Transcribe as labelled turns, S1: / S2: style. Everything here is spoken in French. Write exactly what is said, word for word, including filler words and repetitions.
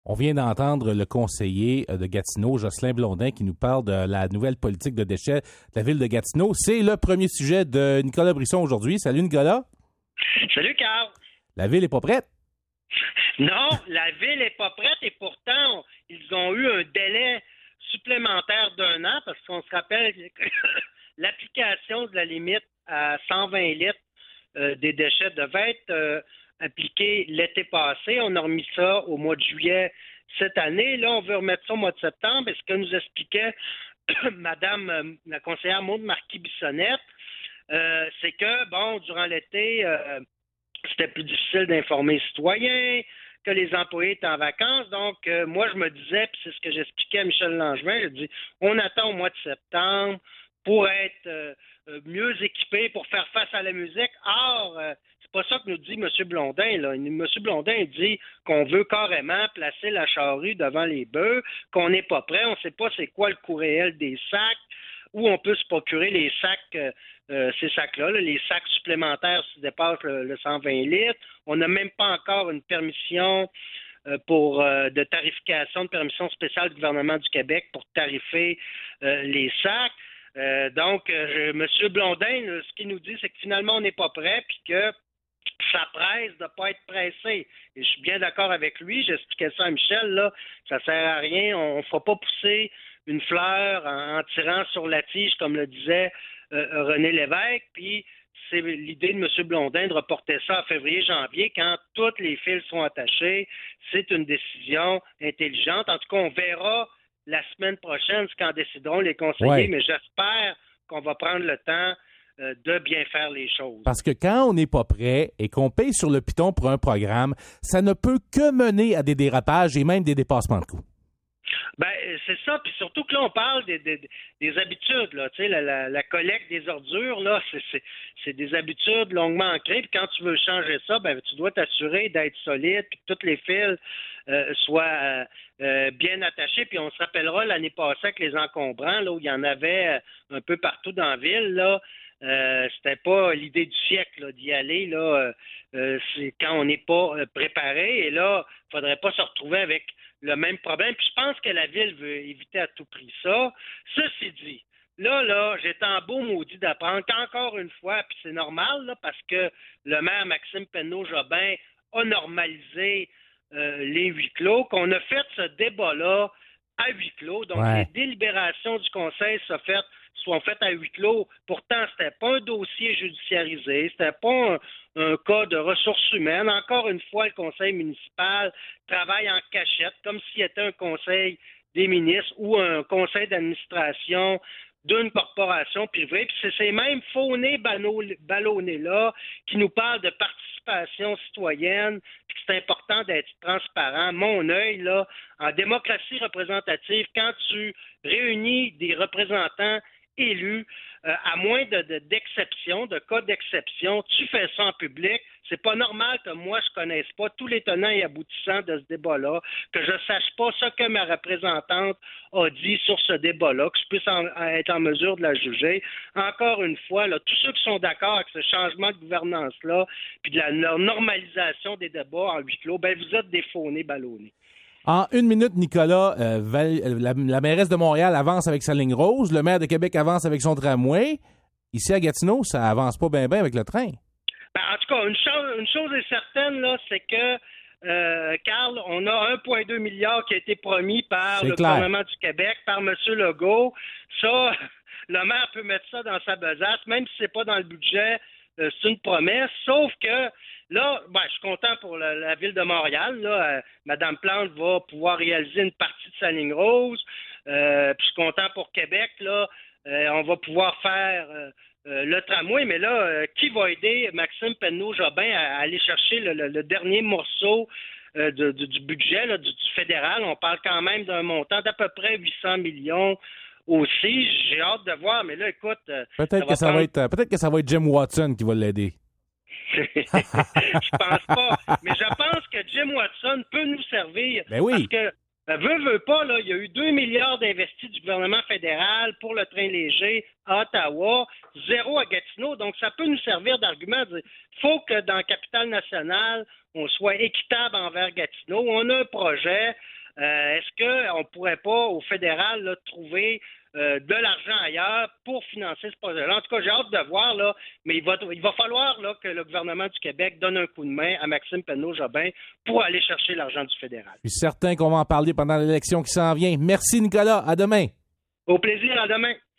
S1: On vient d'entendre le conseiller de Gatineau, Jocelyn Blondin, qui nous parle de la nouvelle politique de déchets de la ville de Gatineau. C'est le premier sujet de Nicolas Brisson aujourd'hui. Salut Nicolas.
S2: Salut Carl.
S1: La ville est pas prête?
S2: Non, la ville est pas prête et pourtant, ils ont eu un délai supplémentaire d'un an parce qu'on se rappelle que l'application de la limite à cent vingt litres euh, des déchets devait être euh, appliquée l'été passé. On a remis ça au mois de juillet cette année. Là, on veut remettre ça au mois de septembre. Et ce que nous expliquait Madame euh, la conseillère Maude Marquis-Bissonnette, euh, c'est que, bon, durant l'été, euh, c'était plus difficile d'informer les citoyens, que les employés étaient en vacances. Donc, euh, moi, je me disais, puis c'est ce que j'expliquais à Michel Langevin, je dis, on attend au mois de septembre pour être euh, mieux équipé, pour faire face à la musique. Or, euh, c'est pas ça que nous dit M. Blondin, là. M. Blondin dit qu'on veut carrément placer la charrue devant les bœufs, qu'on n'est pas prêt, on ne sait pas c'est quoi le coût réel des sacs, où on peut se procurer les sacs, euh, euh, ces sacs-là, là, les sacs supplémentaires qui dépassent le, le cent vingt litres. On n'a même pas encore une permission euh, pour euh, de tarification, de permission spéciale du gouvernement du Québec pour tarifer euh, les sacs. Euh, donc, euh, M. Blondin, là, ce qu'il nous dit, c'est que finalement, on n'est pas prêt, puis que ça presse de ne pas être pressé. Et je suis bien d'accord avec lui, j'expliquais ça à Michel, là, ça ne sert à rien, on ne fera pas pousser une fleur en, en tirant sur la tige, comme le disait euh, René Lévesque, puis c'est l'idée de M. Blondin de reporter ça à février-janvier quand toutes les fils sont attachés. C'est une décision intelligente. En tout cas, on verra la semaine prochaine ce qu'en décideront les conseillers, ouais. Mais j'espère qu'on va prendre le temps euh, de bien faire les choses.
S1: Parce que quand on n'est pas prêt et qu'on paye sur le piton pour un programme, ça ne peut que mener à des dérapages et même des dépassements de coûts.
S2: Ben, c'est ça, puis surtout que là, on parle des, des, des habitudes, là, tu sais, la, la, la collecte des ordures, là, c'est, c'est, c'est des habitudes longuement ancrées, puis quand tu veux changer ça, ben, tu dois t'assurer d'être solide, puis que toutes les fils euh, soient euh, euh, bien attachés, puis on se rappellera l'année passée avec les encombrants, là, où il y en avait euh, un peu partout dans la ville, là, Euh, c'était pas l'idée du siècle là, d'y aller là. Euh, c'est quand on n'est pas euh, préparé et là, il faudrait pas se retrouver avec le même problème. Puis je pense que la ville veut éviter à tout prix ça. Ceci dit, là, là, j'étais en beau maudit d'apprendre qu'encore une fois, puis c'est normal là, parce que le maire Maxime Penneau-Jobin a normalisé euh, les huis clos, qu'on a fait ce débat-là à huis clos. Donc ouais. Les délibérations du conseil sont faites sont faites à huis clos. Pourtant, c'était pas un dossier judiciarisé, c'était pas un, un cas de ressources humaines. Encore une fois, le conseil municipal travaille en cachette, comme s'il était un conseil des ministres ou un conseil d'administration d'une corporation privée. Puis c'est ces mêmes faux nez ballonnés-là qui nous parlent de participation citoyenne, puis que c'est important d'être transparent. Mon œil, là, en démocratie représentative, quand tu réunis des représentants élus, euh, à moins de, de, d'exception, de cas d'exception, tu fais ça en public. C'est pas normal que moi, je connaisse pas tous les tenants et aboutissants de ce débat-là, que je sache pas ce que ma représentante a dit sur ce débat-là, que je puisse en, être en mesure de la juger. Encore une fois, là, tous ceux qui sont d'accord avec ce changement de gouvernance-là, puis de la normalisation des débats en huis clos, ben vous êtes des faux-nez ballonnés.
S1: En une minute, Nicolas, euh, Val, la, la mairesse de Montréal avance avec sa ligne rose, le maire de Québec avance avec son tramway. Ici à Gatineau, ça avance pas bien bien avec le train.
S2: Ben, en tout cas, une chose, une chose est certaine, là, c'est que, euh, Carl, on a un virgule deux milliard qui a été promis par c'est le clair. Gouvernement du Québec, par M. Legault. Ça, le maire peut mettre ça dans sa besace, même si c'est pas dans le budget, euh, c'est une promesse, sauf que là, ben, je suis content pour la, la Ville de Montréal. Là, euh, Mme Plante va pouvoir réaliser une partie de sa ligne rose. Euh, puis je suis content pour Québec. Là, euh, on va pouvoir faire euh, euh, le tramway. Mais là, euh, qui va aider Maxime Penneau-Jobin à, à aller chercher le, le, le dernier morceau euh, de, de, du budget là, du, du fédéral? On parle quand même d'un montant d'à peu près huit cents millions. Aussi, j'ai hâte de voir. Mais là, écoute,
S1: peut-être ça que ça prendre... va être peut-être que ça va être Jim Watson qui va l'aider.
S2: Je pense pas. Mais je pense que Jim Watson peut nous servir.
S1: Ben oui.
S2: Parce que Ben, veut, veut pas, là, il y a eu deux milliards d'investis du gouvernement fédéral pour le train léger à Ottawa, zéro à Gatineau. Donc, ça peut nous servir d'argument. Il faut que dans la capitale nationale, on soit équitable envers Gatineau. On a un projet. Euh, est-ce qu'on ne pourrait pas, au fédéral, là, trouver euh, de l'argent ailleurs pour financer ce projet-là? En tout cas, j'ai hâte de voir, là, mais il va, il va falloir là, que le gouvernement du Québec donne un coup de main à Maxime Penneau-Jobin pour aller chercher l'argent du fédéral.
S1: Je suis certain qu'on va en parler pendant l'élection qui s'en vient. Merci, Nicolas. À demain.
S2: Au plaisir. À demain.